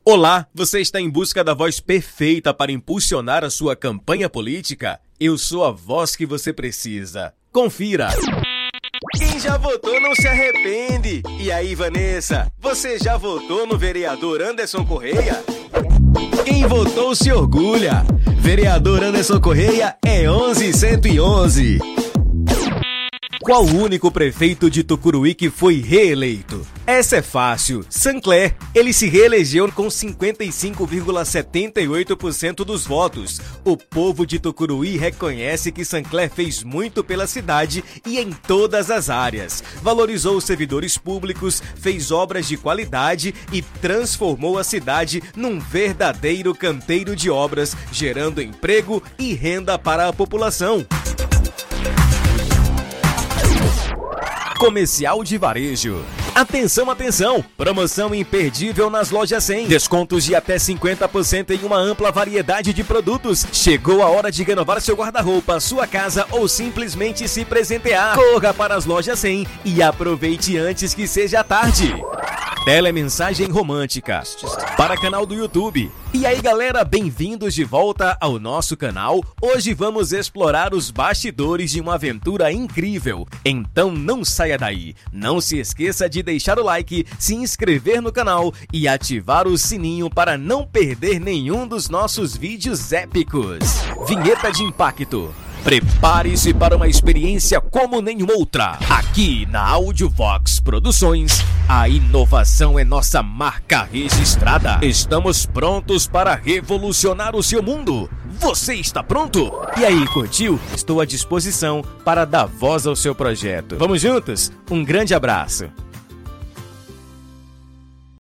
Olá, você está em busca da voz perfeita para impulsionar a sua campanha política? Eu sou a voz que você precisa. Confira! Quem já votou não se arrepende. E aí, Vanessa, você já votou no vereador Anderson Correia? Quem votou se orgulha. Vereador Anderson Correia é 11111. Qual o único prefeito de Tucuruí que foi reeleito? Essa é fácil. Sancler. Ele se reelegeu com 55,78% dos votos. O povo de Tucuruí reconhece que Sancler fez muito pela cidade e em todas as áreas. Valorizou os servidores públicos, fez obras de qualidade e transformou a cidade num verdadeiro canteiro de obras, gerando emprego e renda para a população. Comercial de varejo. Atenção, atenção! Promoção imperdível nas lojas 100. Descontos de até 50% em uma ampla variedade de produtos. Chegou a hora de renovar seu guarda-roupa, sua casa ou simplesmente se presentear. Corra para as lojas 100 e aproveite antes que seja tarde. Telemensagem romântica para canal do YouTube. E aí, galera, bem-vindos de volta ao nosso canal. Hoje vamos explorar os bastidores de uma aventura incrível. Então não saia daí. Não se esqueça de deixar o like, se inscrever no canal e ativar o sininho para não perder nenhum dos nossos vídeos épicos. Vinheta de impacto. Prepare-se para uma experiência como nenhuma outra. Aqui na Audiovox Produções, a inovação é nossa marca registrada. Estamos prontos para revolucionar o seu mundo. Você está pronto? E aí, curtiu? Estou à disposição para dar voz ao seu projeto. Vamos juntos? Um grande abraço.